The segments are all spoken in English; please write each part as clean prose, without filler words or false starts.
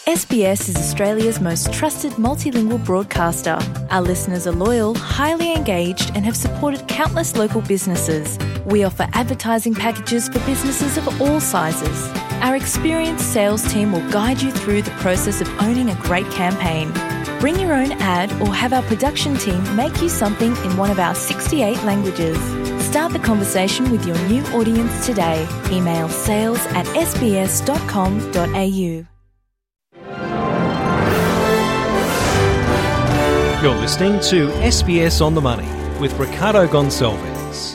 SBS is Australia's most trusted multilingual broadcaster. Our listeners are loyal, highly engaged and have supported countless local businesses. We offer advertising packages for businesses of all sizes. Our experienced sales team will guide you through the process of owning a great campaign. Bring your own ad or have our production team make you something in one of our 68 languages. Start the conversation with your new audience today. Email sales@sbs.com.au. You're listening to SBS On The Money with Ricardo Gonçalves.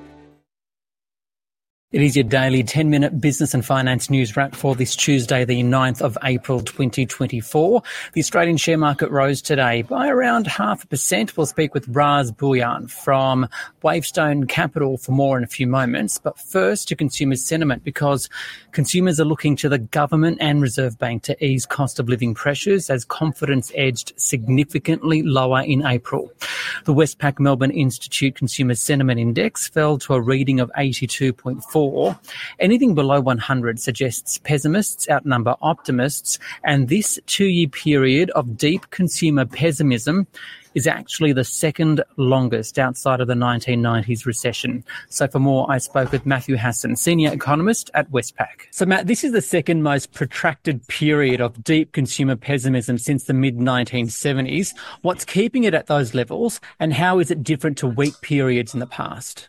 It is your daily 10-minute business and finance news wrap for this Tuesday, the 9th of April 2024. The Australian share market rose today by around 0.5%. We'll speak with Raz Bhuyan from Wavestone Capital for more in a few moments. But first to consumer sentiment, because consumers are looking to the government and Reserve Bank to ease cost of living pressures as confidence edged significantly lower in April. The Westpac Melbourne Institute Consumer Sentiment Index fell to a reading of 82.4. Anything below 100 suggests pessimists outnumber optimists, and this 2-year period of deep consumer pessimism is actually the second longest outside of the 1990s recession. So for more, I spoke with Matthew Hassan, Senior Economist at Westpac. So Matt, this is the second most protracted period of deep consumer pessimism since the mid-1970s. What's keeping it at those levels, and how is it different to weak periods in the past?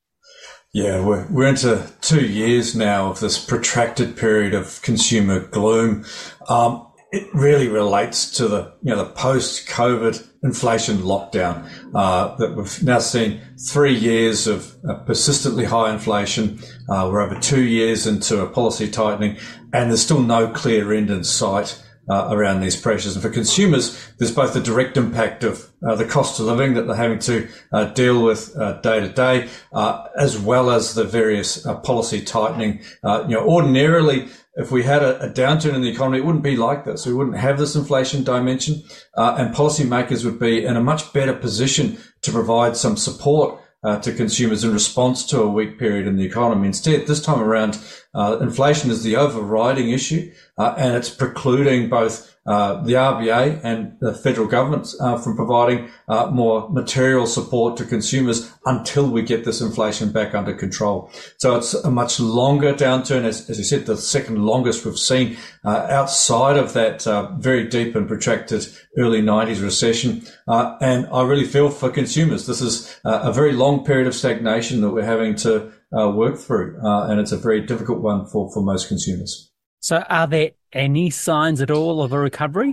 Yeah, we're into 2 years now of this protracted period of consumer gloom. It really relates to the post-COVID inflation lockdown that we've now seen 3 years of persistently high inflation. We're over 2 years into a policy tightening, and there's still no clear end in sight around these pressures. And for consumers, there's both the direct impact of the cost of living that they're having to deal with day to day, as well as the various policy tightening. Ordinarily, if we had a downturn in the economy, it wouldn't be like this. We wouldn't have this inflation dimension, and policymakers would be in a much better position to provide some support to consumers in response to a weak period in the economy. Instead, this time around, inflation is the overriding issue, and it's precluding both the RBA and the federal government from providing more material support to consumers until we get this inflation back under control. So it's a much longer downturn, as you said, the second longest we've seen outside of that very deep and protracted early 90s recession. And I really feel for consumers, this is a very long period of stagnation that we're having to work through, and it's a very difficult one for most consumers. So are there any signs at all of a recovery?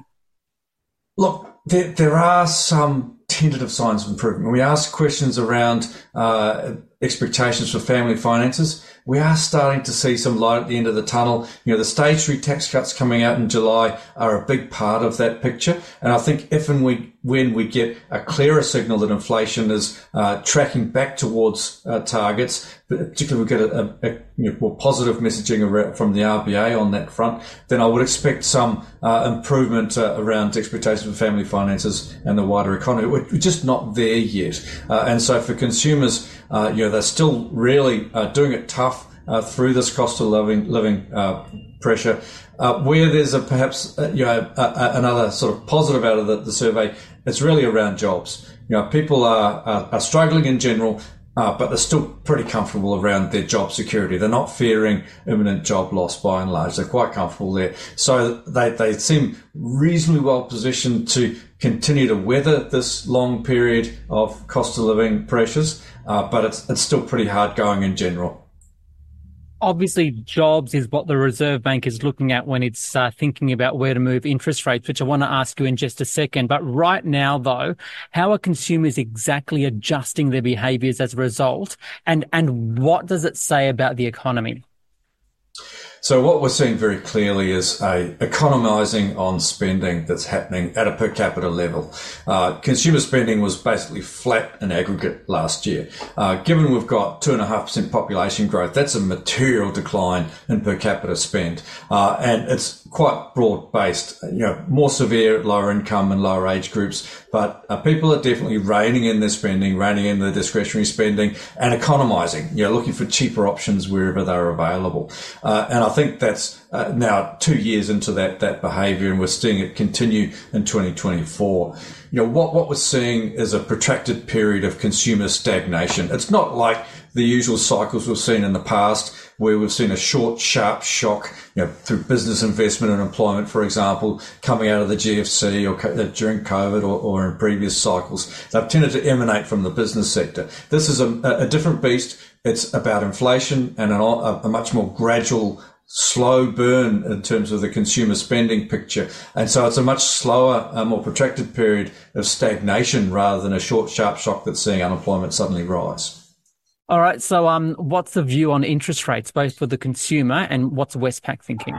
Look, there are some tentative signs of improvement. When we ask questions around expectations for family finances, we are starting to see some light at the end of the tunnel. The stage 3 tax cuts coming out in July are a big part of that picture. And I think if and when we get a clearer signal that inflation is tracking back towards targets, particularly we get a more positive messaging from the RBA on that front, then I would expect some improvement around expectations for family finances and the wider economy. We're just not there yet. And so for consumers, they're still really doing it tough through this cost of living pressure. Where there's perhaps another sort of positive out of the survey, it's really around jobs. People are struggling in general, but they're still pretty comfortable around their job security. They're not fearing imminent job loss by and large. They're quite comfortable there. So they seem reasonably well positioned to continue to weather this long period of cost of living pressures, but it's still pretty hard going in general. Obviously, jobs is what the Reserve Bank is looking at when it's thinking about where to move interest rates, which I want to ask you in just a second. But right now, though, how are consumers exactly adjusting their behaviours as a result? And what does it say about the economy? So what we're seeing very clearly is a economising on spending that's happening at a per capita level. Consumer spending was basically flat in aggregate last year. Given we've got 2.5% population growth, that's a material decline in per capita spend. And it's quite broad-based, more severe at lower income and lower age groups. But people are definitely reining in their spending, reining in their discretionary spending and economising, looking for cheaper options wherever they're available. And I think that's now 2 years into that behaviour, and we're seeing it continue in 2024. What we're seeing is a protracted period of consumer stagnation. It's not like the usual cycles we've seen in the past, where we've seen a short, sharp shock, through business investment and employment, for example, coming out of the GFC or during COVID or in previous cycles. They've tended to emanate from the business sector. This is a different beast. It's about inflation and a much more gradual, slow burn in terms of the consumer spending picture. And so it's a much slower, more protracted period of stagnation rather than a short, sharp shock that's seeing unemployment suddenly rise. All right. So what's the view on interest rates, both for the consumer and what's Westpac thinking?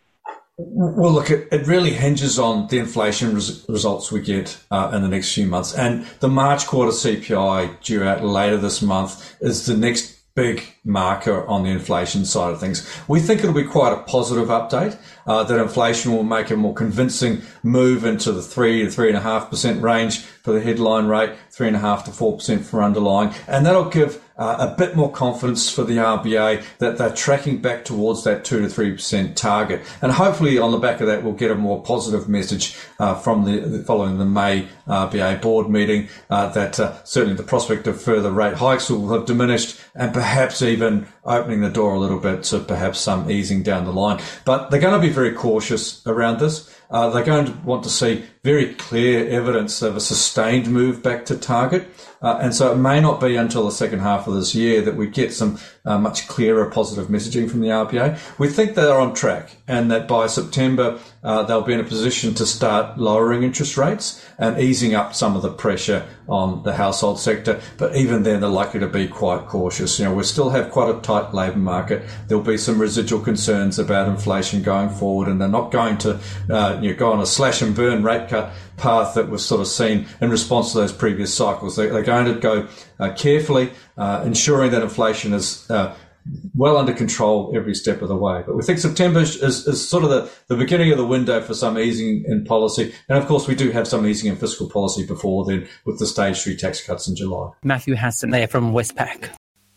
Well, look, it really hinges on the inflation results we get in the next few months. And the March quarter CPI due out later this month is the next big marker on the inflation side of things. We think it'll be quite a positive update, that inflation will make a more convincing move into the 3 to 3.5% range for the headline rate, 3.5 to 4% for underlying. And that'll give a bit more confidence for the RBA that they're tracking back towards that 2 to 3% target. And hopefully on the back of that, we'll get a more positive message from the following the May RBA board meeting, that certainly the prospect of further rate hikes will have diminished, and perhaps even opening the door a little bit to perhaps some easing down the line. But they're going to be very cautious around this. They're going to want to see very clear evidence of a sustained move back to target. And so it may not be until the second half of this year that we get some much clearer positive messaging from the RBA. We think they're on track, and that by September they'll be in a position to start lowering interest rates and easing up some of the pressure on the household sector. But even then, they're likely to be quite cautious. We still have quite a tight labour market. There'll be some residual concerns about inflation going forward, and they're not going to go on a slash and burn rate cut path that was sort of seen in response to those previous cycles. They're going to go carefully, ensuring that inflation is well under control every step of the way. But we think September is sort of the beginning of the window for some easing in policy. And of course, we do have some easing in fiscal policy before then with the stage 3 tax cuts in July. Matthew Hassan there from Westpac.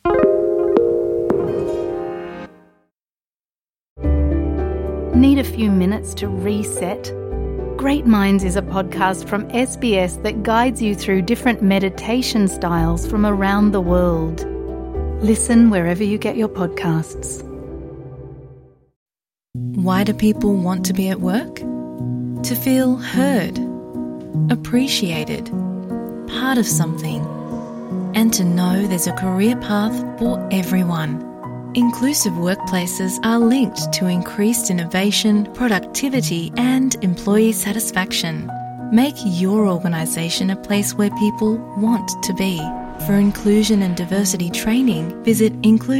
Need a few minutes to reset? Great Minds is a podcast from SBS that guides you through different meditation styles from around the world. Listen wherever you get your podcasts. Why do people want to be at work? To feel heard, appreciated, part of something, and to know there's a career path for everyone. Inclusive workplaces are linked to increased innovation, productivity, and employee satisfaction. Make your organisation a place where people want to be. For inclusion and diversity training, visit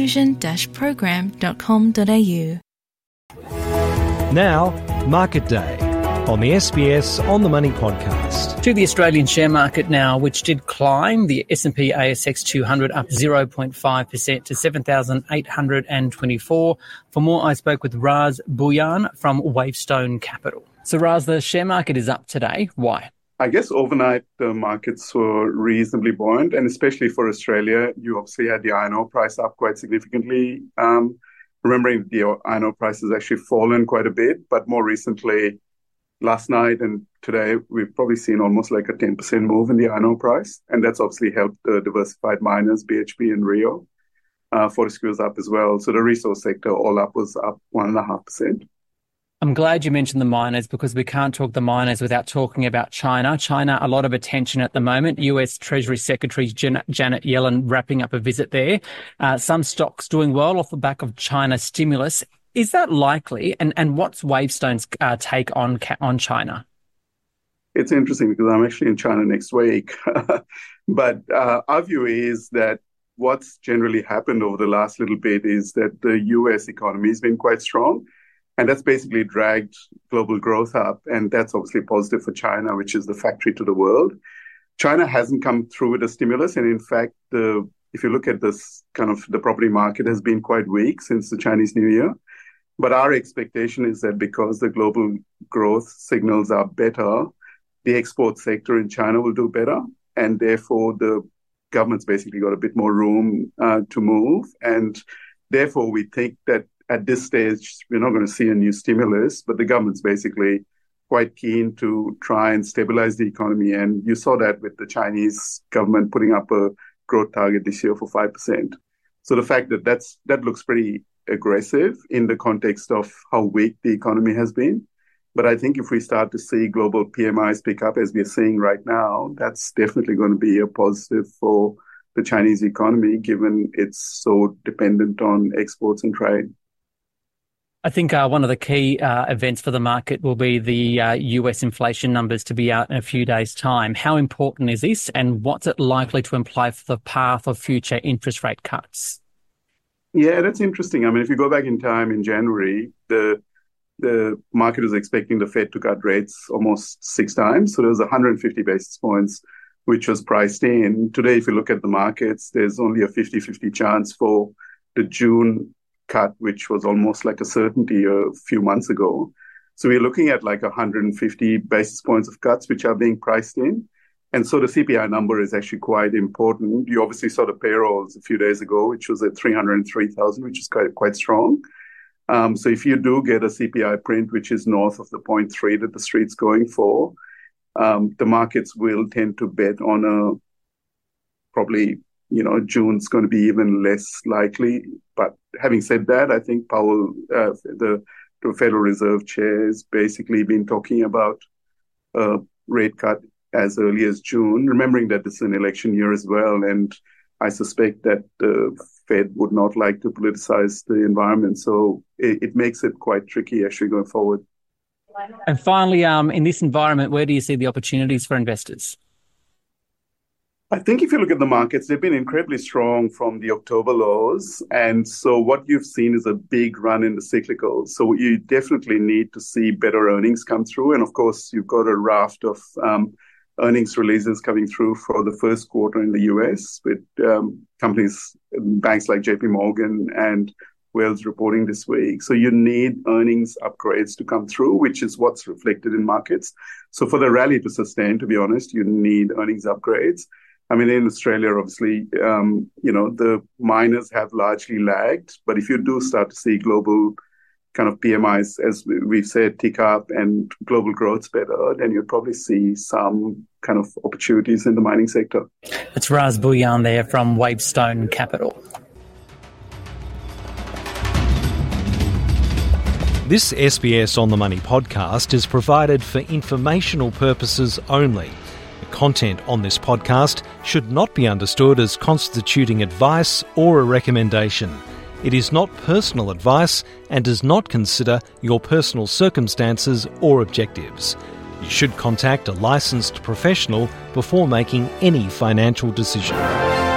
inclusion-program.com.au. Now, Market Day on the SBS On The Money podcast. To the Australian share market now, which did climb, the S&P ASX 200 up 0.5% to 7,824. For more, I spoke with Raz Bhuyan from Wavestone Capital. So Raz, the share market is up today. Why? I guess overnight the markets were reasonably buoyant, and especially for Australia, you obviously had the iron ore price up quite significantly. Remembering the iron ore price has actually fallen quite a bit, but more recently, last night and today, we've probably seen almost like a 10% move in the iron ore price, and that's obviously helped the diversified miners, BHP and Rio. Fortescue was up as well. So the resource sector all up was up 1.5%. I'm glad you mentioned the miners, because we can't talk the miners without talking about China. China, a lot of attention at the moment. US Treasury Secretary Janet Yellen wrapping up a visit there. Some stocks doing well off the back of China stimulus. Is that likely? And what's Wavestone's take on China? It's interesting because I'm actually in China next week. But our view is that what's generally happened over the last little bit is that the US economy has been quite strong. And that's basically dragged global growth up. And that's obviously positive for China, which is the factory to the world. China hasn't come through with a stimulus. And in fact, if you look at this the property market has been quite weak since the Chinese New Year. But our expectation is that because the global growth signals are better, the export sector in China will do better. And therefore, the government's basically got a bit more room to move. And therefore, we think that at this stage, we're not going to see a new stimulus, but the government's basically quite keen to try and stabilize the economy. And you saw that with the Chinese government putting up a growth target this year for 5%. So the fact that that looks pretty aggressive in the context of how weak the economy has been. But I think if we start to see global PMIs pick up as we're seeing right now, that's definitely going to be a positive for the Chinese economy, given it's so dependent on exports and trade. I think one of the key events for the market will be the US inflation numbers to be out in a few days' time. How important is this, and what's it likely to imply for the path of future interest rate cuts? Yeah, that's interesting. I mean, if you go back in time in January, the market was expecting the Fed to cut rates almost 6 times. So there was 150 basis points, which was priced in. Today, if you look at the markets, there's only a 50-50 chance for the June cut, which was almost like a certainty a few months ago. So we're looking at like 150 basis points of cuts, which are being priced in. And so the CPI number is actually quite important. You obviously saw the payrolls a few days ago, which was at 303,000, which is quite strong. So if you do get a CPI print, which is north of the 0.3 that the street's going for, the markets will tend to bet on a probably, June's going to be even less likely. But having said that, I think Powell, the Federal Reserve chair, has basically been talking about a rate cut as early as June, remembering that this is an election year as well. And I suspect that the Fed would not like to politicize the environment. So it makes it quite tricky actually going forward. And finally, in this environment, where do you see the opportunities for investors? I think if you look at the markets, they've been incredibly strong from the October lows. And so what you've seen is a big run in the cyclicals. So you definitely need to see better earnings come through. And of course, you've got a raft of earnings releases coming through for the first quarter in the US with companies, banks like JP Morgan and Wells reporting this week. So you need earnings upgrades to come through, which is what's reflected in markets. So for the rally to sustain, to be honest, you need earnings upgrades. I mean, in Australia, obviously, the miners have largely lagged. But if you do start to see global kind of PMIs, as we've said, tick up and global growth's better, then you'll probably see some kind of opportunities in the mining sector. It's Raz Bhuyan there from Wavestone Capital. This SBS On The Money podcast is provided for informational purposes only. The content on this podcast should not be understood as constituting advice or a recommendation. It is not personal advice and does not consider your personal circumstances or objectives. You should contact a licensed professional before making any financial decision.